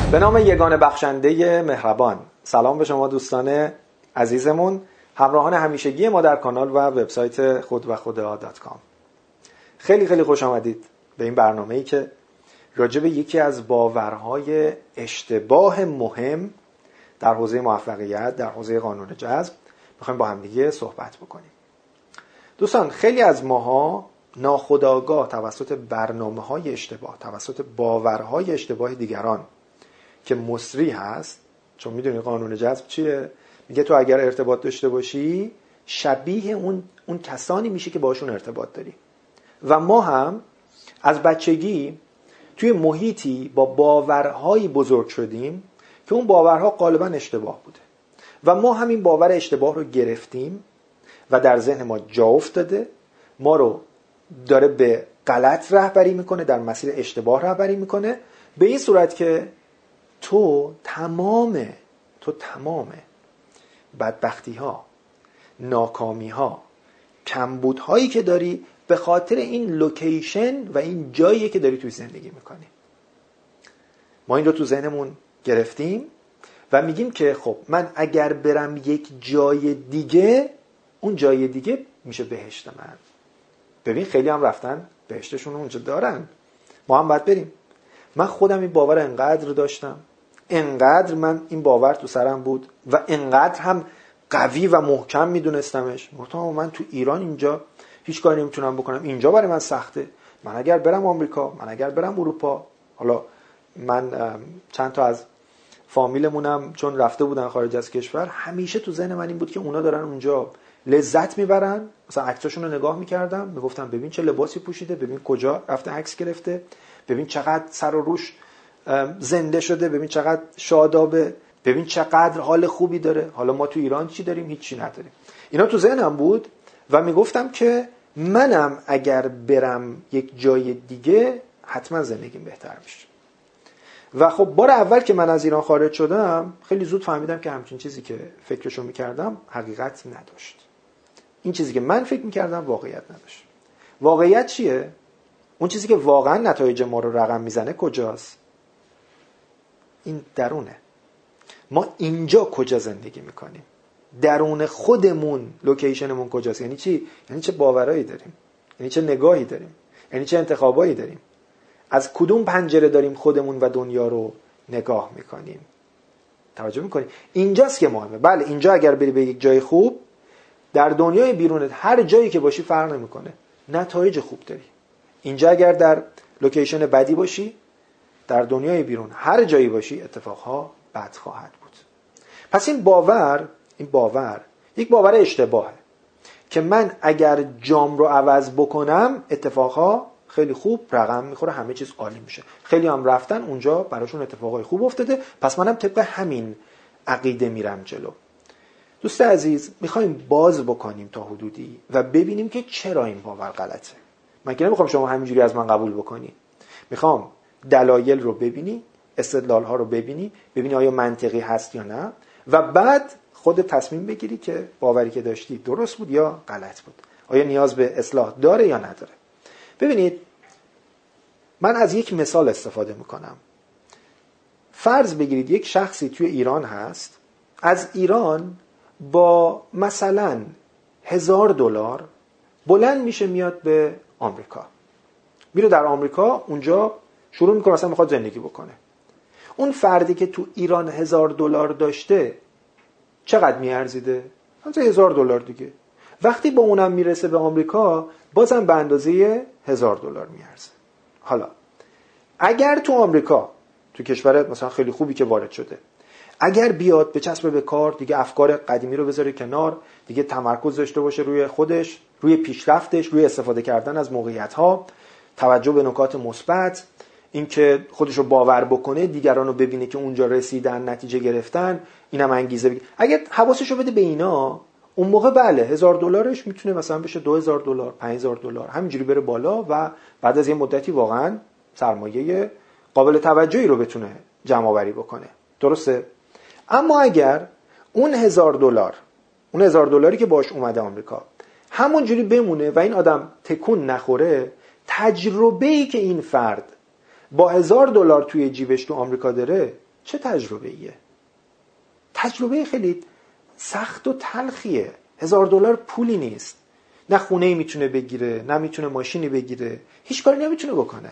به نام یگانه بخشنده مهربان. سلام به شما دوستان عزیزمون، همراهان همیشگی ما در کانال و وبسایت خودوخدا.com. خیلی خوش آمدید به این برنامه‌ای که راجع به یکی از باورهای اشتباه مهم در حوزه موفقیت، در حوزه قانون جذب میخوایم با هم دیگه صحبت بکنیم. دوستان، خیلی از ماها ناخودآگاه توسط برنامه‌های اشتباه، توسط باورهای اشتباه دیگران که مصری هست، چون میدونی قانون جذب چیه؟ میگه تو اگر ارتباط داشته باشی شبیه اون کسانی میشی که باشون ارتباط داری. و ما هم از بچگی توی محیطی با باورهایی بزرگ شدیم که اون باورها غالبا اشتباه بوده و ما همین باور اشتباه رو گرفتیم و در ذهن ما جا افتاده، ما رو داره به غلط رهبری میکنه، در مسیر اشتباه رهبری میکنه، به این صورت که تو تمام بدبختی ها، ناکامی ها، کمبود هایی که داری به خاطر این لوکیشن و این جایی که داری توی زندگی میکنی. ما این رو تو ذهنمون گرفتیم و میگیم که خب من اگر برم یک جای دیگه، اون جای دیگه میشه بهشت من. ببین خیلی هم رفتن بهشتشون اونجا دارن، ما هم باید بریم. من خودم این باور انقدر داشتم، انقدر من این باور تو سرم بود و انقدر هم قوی و محکم میدونستمش. من تو ایران اینجا هیچ کاری نمیتونم بکنم، اینجا برای من سخته. من اگر برم آمریکا، من اگر برم اروپا، حالا من چند تا از فامیلمونم چون رفته بودن خارج از کشور، همیشه تو ذهن من این بود که اونا دارن اونجا لذت میبرن. مثلا عکساشون رو نگاه میکردم، میگفتم ببین چه لباسی پوشیده، ببین کجا رفته عکس گرفته، ببین چقدر سر و روش زنده شده، ببین چقدر شادابه، ببین چقدر حال خوبی داره. حالا ما تو ایران چی داریم؟ هیچی نداریم. اینا تو ذهنم بود و میگفتم که منم اگر برم یک جای دیگه حتما زندگیم بهتر میشه. و خب بار اول که من از ایران خارج شدم خیلی زود فهمیدم که همچین چیزی که فکرشو میکردم حقیقت نداشت. این چیزی که من فکر میکردم واقعیت نداشت. واقعیت چیه؟ اون چیزی که واقعا نتایج ما رو رقم میزنه کجاست؟ این درونه. ما اینجا کجا زندگی میکنیم؟ درون خودمون لوکیشنمون کجاست؟ یعنی چی؟ یعنی چه باورایی داریم؟ یعنی چه نگاهی داریم؟ یعنی چه انتخابایی داریم؟ از کدوم پنجره داریم خودمون و دنیا رو نگاه میکنیم؟ توجه میکنیم؟ اینجاست که مهمه. بله، اینجا اگر بری به یک جای خوب، در دنیای بیرونت هر جایی که باشی فرق نمیکنه، نتایج خوب داری. اینجا اگر در لوکیشن بدی باشی، در دنیای بیرون هر جایی باشی اتفاقها بد خواهد بود. پس این باور یک باور اشتباهه که من اگر جام رو عوض بکنم اتفاقها خیلی خوب رقم میخوره، همه چیز عالی میشه. خیلی هم رفتن اونجا براشون اتفاقای خوب افتاده، پس منم طبق همین عقیده میرم جلو. دوست عزیز، میخوایم باز بکنیم تا حدودی و ببینیم که چرا این باور غلطه. من که نمیخوام شما همینجوری از من قبول بکنی، میخوام دلایل رو ببینی، استدلال ها رو ببینی آیا منطقی هست یا نه، و بعد خود تصمیم بگیری که باوری که داشتی درست بود یا غلط بود، آیا نیاز به اصلاح داره یا نداره. ببینید، من از یک مثال استفاده میکنم. فرض بگیرید یک شخصی توی ایران هست، از ایران با مثلا $1000 بلند میشه میاد به آمریکا، میره در آمریکا اونجا شروع میکنه مثلا میخواد زندگی بکنه. اون فردی که تو ایران $1000 داشته چقدر میارزیده؟ مثلا $1000 دیگه. وقتی با اونم میرسه به آمریکا بازم به اندازه $1000 میارزه. حالا اگر تو آمریکا، تو کشور مثلا خیلی خوبی که وارد شده، اگر بیاد به چسب به کار، دیگه افکار قدیمی رو بذاره کنار، دیگه تمرکز داشته باشه روی خودش، روی پیشرفتش، روی استفاده کردن از موقعیت‌ها، توجه به نکات مثبت، اینکه خودش رو باور بکنه، دیگران رو ببینه که اونجا رسیدن، نتیجه گرفتن، اینم انگیزه بگیره. اگر حواسش رو بده به اینا، اون موقع بله $1000 میتونه مثلا بشه $2000، $5000، همینجوری بره بالا و بعد از یه مدتی واقعا سرمایه قابل توجهی رو بتونه جمع آوری بکنه. درسته؟ اما اگر اون $1000 که باش اومده آمریکا همونجوری بمونه و این آدم تکون نخوره، تجربه‌ای که این فرد با $1000 توی جیبش تو آمریکا داره چه تجربه‌ایه؟ تجربه خیلی سخت و تلخیه. $1000 پولی نیست. نه خونه‌ای میتونه بگیره، نه میتونه ماشینی بگیره، هیچ کاری نمیتونه بکنه.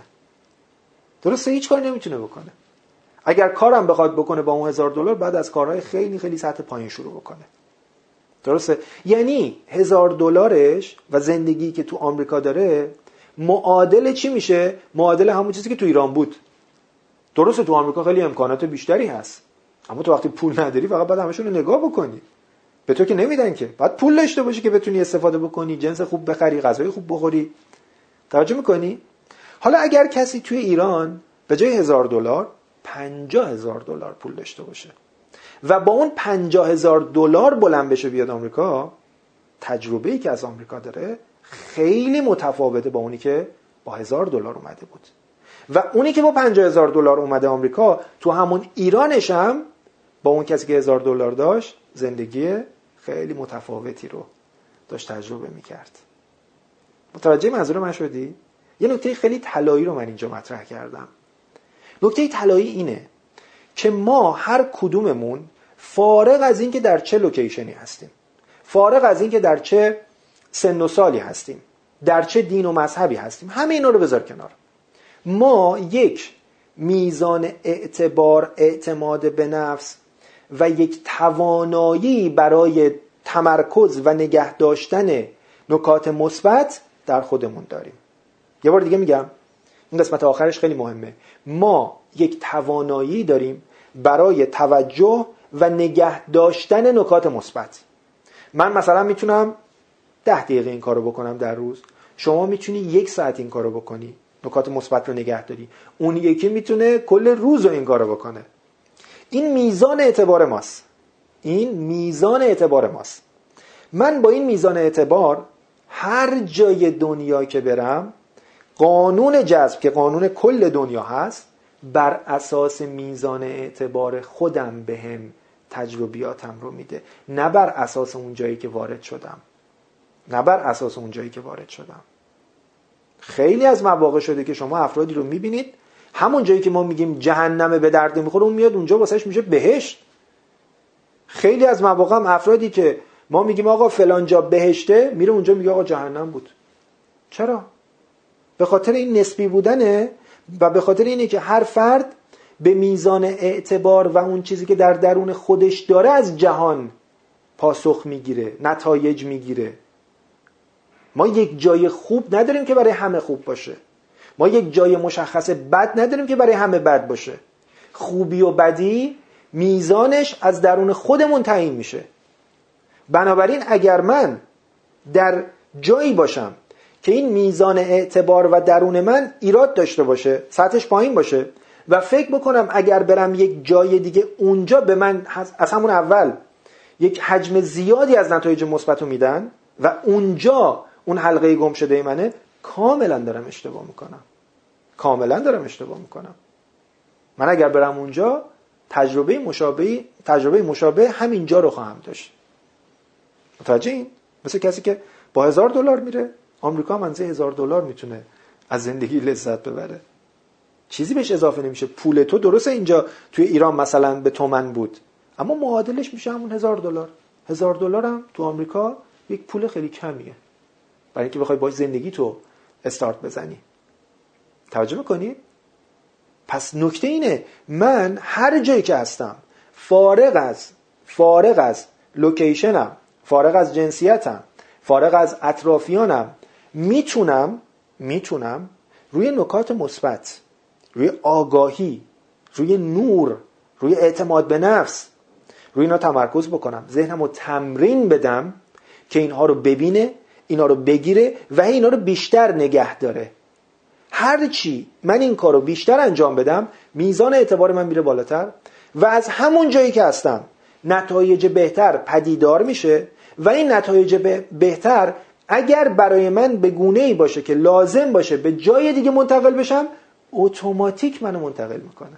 درسته؟ هیچ کاری نمیتونه بکنه. اگر کارم بخواد بکنه با اون $1000 بعد از کارهای خیلی خیلی سطح پایین شروع بکنه. درسته؟ یعنی $1000 و زندگی که تو آمریکا داره معادل چی میشه؟ معادل همون چیزی که تو ایران بود. درسته تو آمریکا خیلی امکانات بیشتری هست، اما تو وقتی پول نداری فقط باید همشون رو نگاه بکنی. به تو که نمیدن که، باید پول داشته باشی که بتونی استفاده بکنی، جنس خوب بخری، غذای خوب بخوری. توجه میکنی؟ حالا اگر کسی توی ایران به جای $1000 $50,000 پول داشته باشه و با اون $50,000 بلند بشه بیاد آمریکا، تجربه‌ای که از آمریکا داره خیلی متفاوته با اونی که با $1000 اومده بود. و اونی که با $50,000 اومده آمریکا تو همون ایرانش هم با اون کسی که $1000 داشت زندگی خیلی متفاوتی رو داشت تجربه میکرد. متوجه منظور من شدی؟ یه نکته خیلی طلایی رو من اینجا مطرح کردم. نکته طلایی اینه که ما هر کدوممون فارغ از این که در چه لوکیشنی هستیم، فارغ از این که در چه سن و سالی هستیم، در چه دین و مذهبی هستیم، همه اینا رو بذار کنار، ما یک میزان اعتبار، اعتماد به نفس و یک توانایی برای تمرکز و نگه داشتن نکات مثبت در خودمون داریم. یه بار دیگه میگم، این قسمت آخرش خیلی مهمه. ما یک توانایی داریم برای توجه و نگه داشتن نکات مثبت. من مثلا میتونم 10 دقیقه این کارو بکنم در روز، شما میتونی 1 ساعت این کارو بکنی، نکات مثبت رو نگه داری. اون یکی میتونه کل روز رو این کارو بکنه. این میزان اعتبار ماست. این میزان اعتبار ماست. من با این میزان اعتبار هر جای دنیا که برم، قانون جذب که قانون کل دنیا هست، بر اساس میزان اعتبار خودم بهم تجربیاتم رو میده، نه بر اساس اون جایی که وارد شدم. نه بر اساس اون جایی که وارد شدم. خیلی از مواقع شده که شما افرادی رو میبینید همون جایی که ما میگیم جهنم به درد نمیخوره، اون میاد اونجا واسش میشه بهشت. خیلی از مواقع هم افرادی که ما میگیم آقا فلان جا بهشته، میره اونجا میگه آقا جهنم بود. چرا؟ به خاطر این نسبی بودنه و به خاطر اینه که هر فرد به میزان اعتبار و اون چیزی که در درون خودش داره از جهان پاسخ میگیره، نتایج میگیره. ما یک جای خوب نداریم که برای همه خوب باشه. ما یک جای مشخص بد نداریم که برای همه بد باشه. خوبی و بدی میزانش از درون خودمون تعیین میشه. بنابراین اگر من در جایی باشم که این میزان اعتبار و درون من ایراد داشته باشه، سطحش پایین باشه و فکر بکنم اگر برم یک جای دیگه اونجا به من از همون اول یک حجم زیادی از نتایج مثبت رو میدن و اونجا اون حلقه گم شده منه، کاملا دارم اشتباه میکنم. کاملا دارم اشتباه میکنم. من اگر برم اونجا تجربه مشابه همینجا رو خواهم داشت. متوجه این؟ مثل کسی که با $1000 میره آمریکا، منزه $1000 میتونه از زندگی لذت ببره. چیزی بهش اضافه نمیشه. پول تو درسته اینجا توی ایران مثلا به تومن بود، اما معادلش میشه همون $1000. $1000 هم تو آمریکا یک پول خیلی کمیه برای اینکه بخوای باش زندگی تو استارت بزنی. توجه میکنی؟ پس نکته اینه، من هر جایی که هستم، فارغ از لوکیشنم، فارغ از جنسیتم، فارغ از اطرافیانم، میتونم روی نکات مثبت، روی آگاهی، روی نور، روی اعتماد به نفس، روی اینا تمرکز بکنم، ذهنمو تمرین بدم که اینها رو ببینه، اینا رو بگیره و اینا رو بیشتر نگه داره. هرچی من این کار رو بیشتر انجام بدم، میزان اعتبار من میره بالاتر و از همون جایی که هستم نتایج بهتر پدیدار میشه و این نتایج بهتر اگر برای من به گونه‌ای باشه که لازم باشه به جای دیگه منتقل بشم، اتوماتیک منو منتقل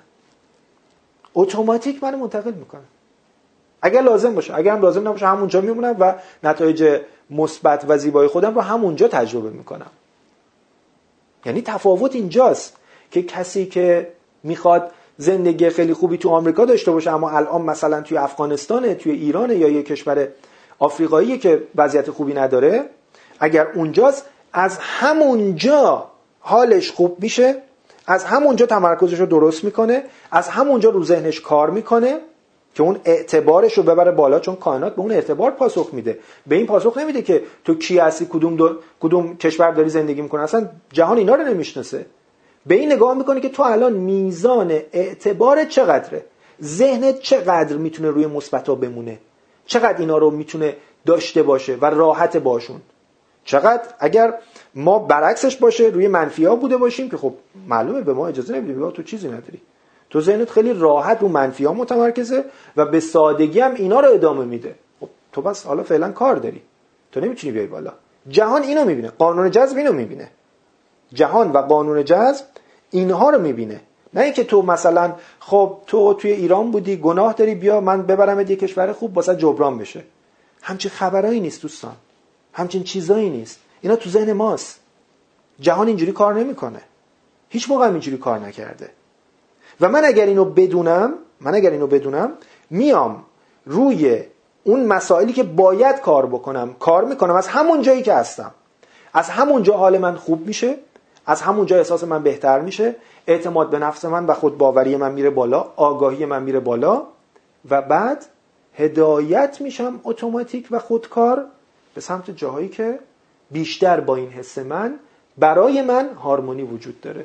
میکنه. اگر لازم باشه، اگر هم لازم نباشه همونجا میمونم و نتایج مثبت و زیبای خودم رو همونجا تجربه میکنم. یعنی تفاوت اینجاست که کسی که میخواد زندگی خیلی خوبی تو آمریکا داشته باشه، اما الان مثلا توی افغانستان، توی ایران یا یه کشور آفریقایی که وضعیت خوبی نداره، اگر اونجاست از همونجا حالش خوب میشه، از همونجا تمرکزش رو درست میکنه، از همونجا رو ذهنش کار میکنه که اون اعتبارش رو ببره بالا، چون کائنات به اون اعتبار پاسخ میده. به این پاسخ نمیده که تو کی هستی، کدوم کشور داری زندگی میکنه، اصلا جهان اینا رو نمیشناسه. به این نگاه میکنه که تو الان میزان اعتبار چقدره، ذهنت چقدر میتونه روی مثبتا بمونه، چقدر اینا رو میتونه داشته باشه و راحت باشون، چقدر اگر ما برعکسش باشه روی منفی‌ها بوده باشیم که خب معلومه به ما اجازه نمیدیم، تو چیزی نداری، تو ذهنت خیلی راحت رو منفی‌ها متمرکزه و به سادگی هم اینا رو ادامه میده. خب تو بس حالا فعلا کار داری، تو نمیتونی بیای بالا. جهان اینو میبینه، قانون جذب اینو میبینه، جهان و قانون جذب اینها رو میبینه. نه اینکه تو مثلا خب تو توی ایران بودی گناه داری، بیا من ببرمت یه کشور خوب واسه جبران بشه. همچین خبرایی نیست دوستان، همچین چیزایی نیست. اینا تو ذهن ماست. جهان اینجوری کار نمیکنه، هیچ موقع اینجوری کار نکرده. و من اگر اینو بدونم میام روی اون مسائلی که باید کار بکنم کار میکنم، از همون جایی که هستم، از همون جا حال من خوب میشه، از همون جا احساس من بهتر میشه، اعتماد به نفس من و خودباوری من میره بالا، آگاهی من میره بالا و بعد هدایت میشم اتوماتیک و خودکار به سمت جاهایی که بیشتر با این حس من برای من هارمونی وجود داره.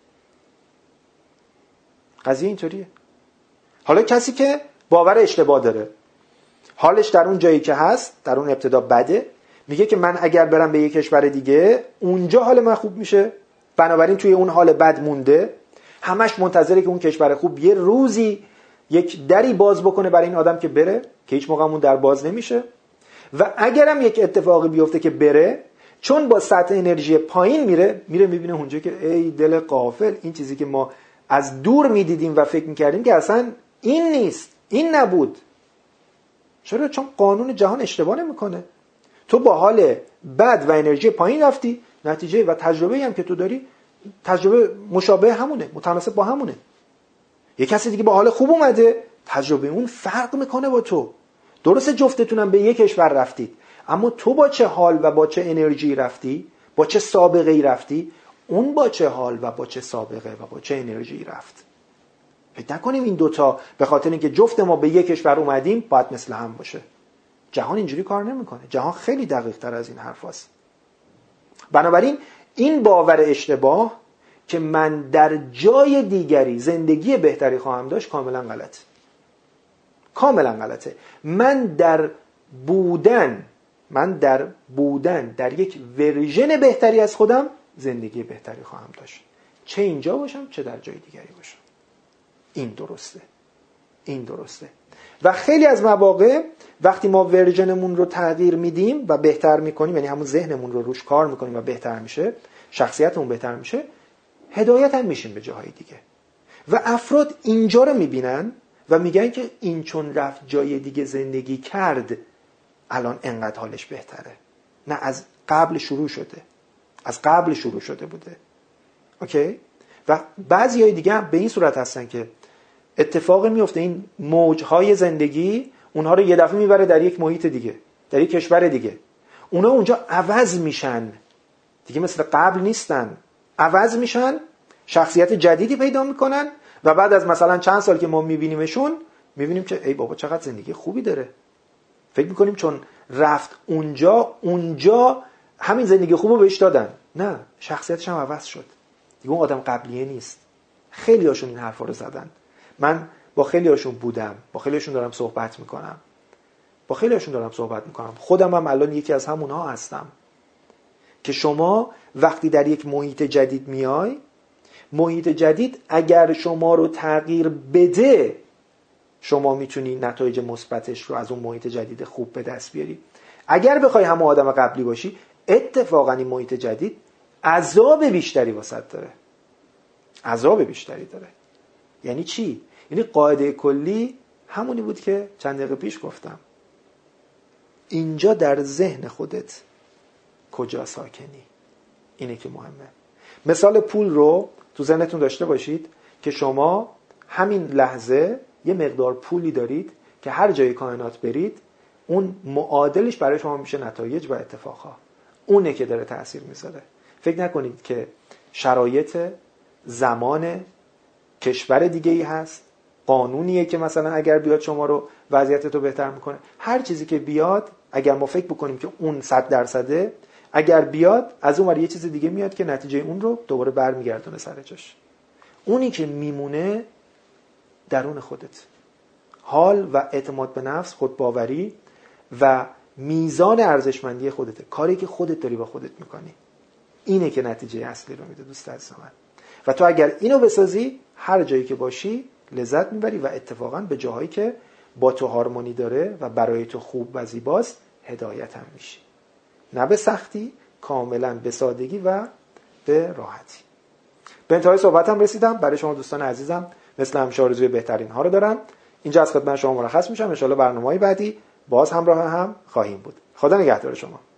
قضیه اینطوریه. حالا کسی که باور اشتباه داره، حالش در اون جایی که هست در اون ابتدا بده، میگه که من اگر برم به یک کشور دیگه اونجا حال من خوب میشه، بنابراین توی اون حال بد مونده، همش منتظره که اون کشور خوب یه روزی یک دری باز بکنه برای این آدم که بره، که هیچ موقع اون در باز نمیشه. و اگرم یک اتفاقی بیفته که بره، چون با سطح انرژی پایین میره میبینه اونجا که ای دل غافل، این چیزی که ما از دور میدیدیم و فکر میکردیم که اصلا این نیست، این نبود. چرا؟ چون قانون جهان اشتباه نمیکنه. تو با حال بد و انرژی پایین رفتی، نتیجه و تجربه هم که تو داری تجربه مشابه همونه، متناسب با همونه. یک کسی دیگه با حال خوب اومده، تجربه اون فرق میکنه با تو. درسته جفتتونم به یک کشور رفتید، اما تو با چه حال و با چه انرژی رفتی، با چه سابقه ای رفتی، اون با چه حال و با چه سابقه و با چه انرژی رفت. فکر نکنیم این دوتا به خاطر اینکه جفت ما به یک کشور اومدیم باید مثل هم باشه. جهان اینجوری کار نمیکنه. جهان خیلی دقیق تر از این حرف هست. بنابراین این باور اشتباه که من در جای دیگری زندگی بهتری خواهم داشت کاملا غلطه. کاملا غلطه. من در بودن در یک ورژن بهتری از خودم زندگی بهتری خواهم داشت، چه اینجا باشم چه در جای دیگری باشم. این درسته. و خیلی از مواقع وقتی ما ورژنمون رو تغییر میدیم و بهتر میکنیم، یعنی همون ذهنمون رو روش کار میکنیم و بهتر میشه، شخصیتمون بهتر میشه، هدایت هم میشیم به جاهای دیگه. و افراد اینجا رو میبینن و میگن که این چون رفت جای دیگه زندگی کرد الان انقدر حالش بهتره. نه، از قبل شروع شده بوده. اوکی؟ و بعضیای دیگه هم به این صورت هستن که اتفاقی میفته، این موجهای زندگی اونها رو یه دفعه میبره در یک محیط دیگه، در یک کشور دیگه. اونا اونجا عوض میشن، دیگه مثل قبل نیستن، عوض میشن، شخصیت جدیدی پیدا میکنن و بعد از مثلا چند سال که ما میبینیمشون میبینیم که ای بابا چقدر زندگی خوبی داره. فکر میکنیم چون رفت اونجا همین زندگی خوبو بهش دادن. نه، شخصیتش هم عوض شد، دیگه اون آدم قبلیه نیست. خیلی هاشون این حرفا رو زدن. من با خیلی هاشون بودم، با خیلی هاشون دارم صحبت میکنم. خودم هم الان یکی از همونها هستم که شما وقتی در یک محیط جدید میای، محیط جدید اگر شما رو تغییر بده، شما میتونی نتایج مثبتش رو از اون محیط جدید خوب به دست بیاری. اگر بخوای همون آدم قبلی باشی، اتفاقا این محیط جدید عذاب بیشتری واسط داره. عذاب بیشتری داره. یعنی چی؟ یعنی قاعده کلی همونی بود که چند دقیقه پیش گفتم. اینجا در ذهن خودت کجا ساکنی؟ اینه که مهمه. مثال پول رو تو ذهنتون داشته باشید که شما همین لحظه یه مقدار پولی دارید که هر جای کائنات برید اون معادلش برای شما میشه نتایج و اتفاقها. اونه که داره تأثیر میذاره. فکر نکنید که شرایط، زمان، کشور دیگه ای هست، قانونیه که مثلا اگر بیاد شما رو وضعیتتو بهتر میکنه. هر چیزی که بیاد اگر ما فکر بکنیم که اون 100%، اگر بیاد از اون ور یه چیز دیگه میاد که نتیجه اون رو دوباره برمیگردونه سر جاش. اونی که میمونه درون خودت، حال و اعتماد به نفس، خودباوری و میزان ارزشمندی خودته، کاری که خودت داری با خودت میکنی، اینه که نتیجه اصلی رو میده دوست عزیز من. و تو اگر اینو بسازی هر جایی که باشی لذت میبری و اتفاقا به جاهایی که با تو هارمونی داره و برای تو خوب و زیباست هدایت هم میشی. نه به سختی، کاملا به سادگی و به راحتی. به انتهای صحبتم رسیدم. برای شما دوستان عزیزم مثل همیشه آرزوی بهترین ها رو دارم. اینجا از خدمت شما مرخص میشم. ان شاءالله برنامه‌های بعدی باز همراه هم خواهیم بود. خدا نگهدار شما.